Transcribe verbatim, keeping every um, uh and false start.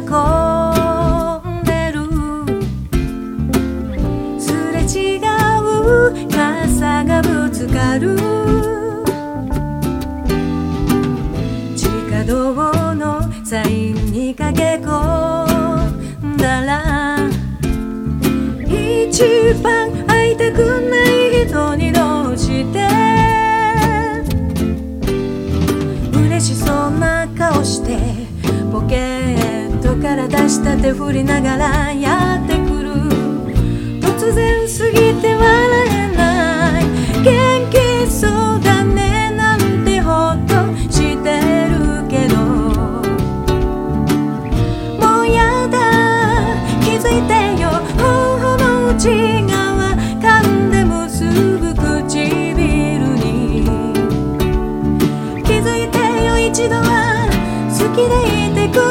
混んでる。すれ違う傘がぶつかる。地下道のサインに駆け込んだら、一番会いたくない人にどうして嬉しそうな顔してポケットから出した手振りながらやってくる。突然すぎて笑えない。元気そうだねなんてほっとしてるけど、もうやだ気づいてよ。頬の内側噛んで結ぶ唇に気づいてよ。一度は好きでいてくれ